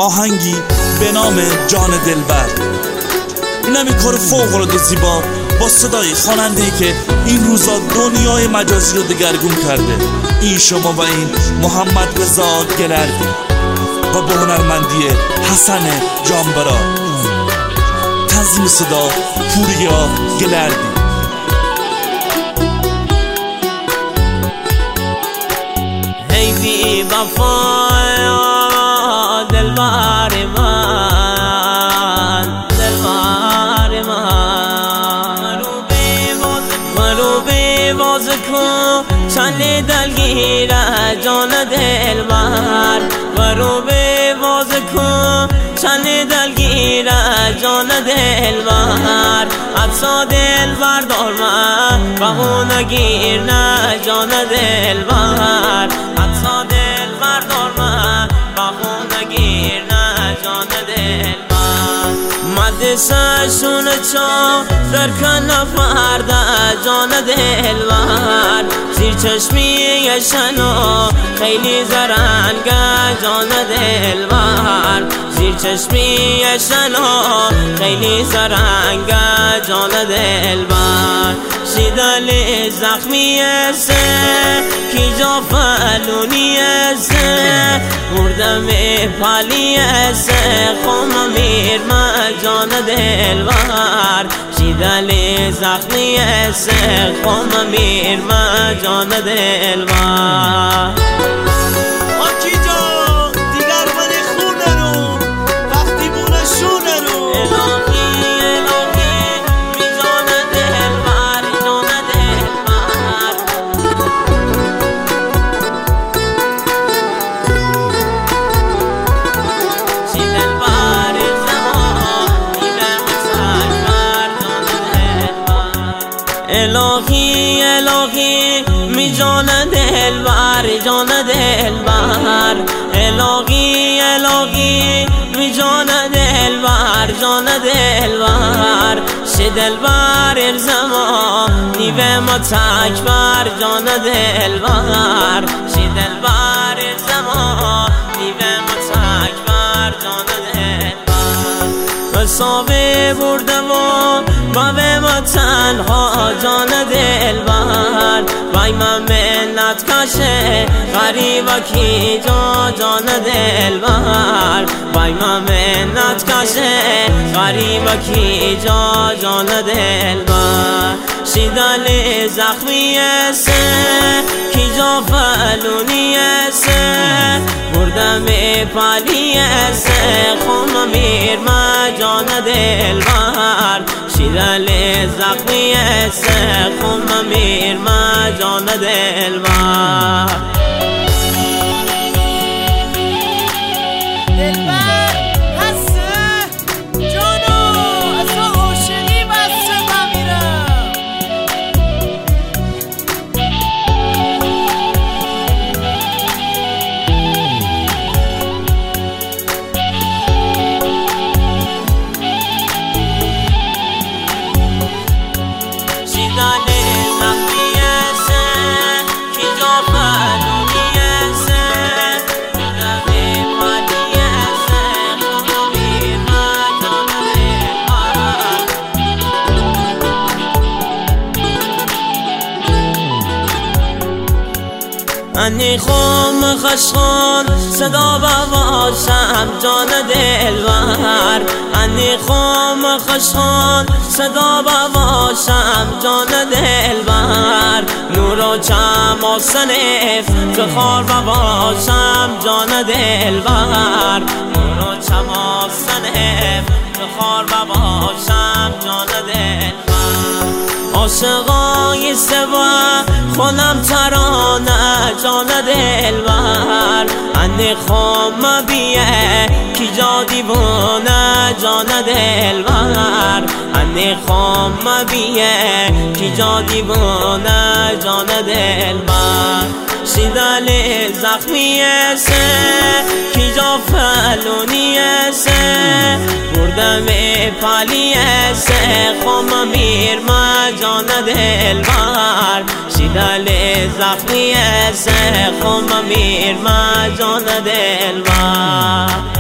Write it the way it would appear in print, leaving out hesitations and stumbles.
آهنگی به نام جان دلبر. اینم این کار فوق‌العاده زیبا با صدای خواننده‌ای که این روزا دنیای مجازی رو دگرگون کرده. این شما و این محمد رضا گلردی و با هنرمندی حسن جانبرا. تنظیم صدا پوریا گلردی. ای بی وفا دلبر من، دلبر من، مرو بیواز کن چند دلگیره جان دلبر. مرو بیواز کن چند دلگیره جان دلبر. حدسا دلبر دار من بهونه گیر نه جان دلبر. حدسا دلبر دار من بهونه گیر نه جان دلبر. مدرسه‌شون چا درکن نفرده جان دلبر. زیر چشمیشنو خیلی زرنگه جان دلبر. زیر چشمیشنو خیلی زرنگه جان دلبر. شیدل زخمی سه کی جا فلونی سه مردم پالی سه خم میر ما جان دلبر. شیدل زخمی سه خم میر ما جان دلبر. آکی جان دیگر من خونه رو وقتی بونه شونه رو. الهی الهی می جان دلبر جان دلبر. شی دلبر زمان دیدم سربر جان دلبر. الهی الهی می جان دلبر جان دلبر. الهی الهی می جان دلبر جان دلبر. شه دلبر زمان نیوه ما تکبر جان دلبر. شه دلبر زمان نیوه ما تکبر جان دلبر. مسابه بردم و به ما تنها جان دلبر. وای من منت کشه غریبا کی جان دلبر. وای من منت کشه غریبا کی جان دلبر. شیدل زخمی سه کی جا فلونی سه مردم پالی سه خم میر ما جان دلبر. شیدل زخمی سه خم میر ما جان دلبر. دلبر هسته جانو از تو عاشقی بسته من میرم. شیدل زخمی سه کی جا فلونی سه مردم پالی سه خم میر ما جان دلبر. انی خم خشخان صدا بواشم جان دلبر. انی خم خشخان صدا بواشم جان دلبر. نور و چم و سنف فخار بواشم جان دلبر. نور و چم و سنف فخار بواشم جان دلبر. عاشقای سوا خونم ترانه جان دلبر. انی خم بیه کی جا دیوانه جان دلبر. انی خم بیه کی جا دیوانه جان دلبر. شیدل زخمی سه کی جا فلونی سه مردم پالی سه خم میر ما جان دلبر. شیدل زخمی سه خم میر ما جان دلبر.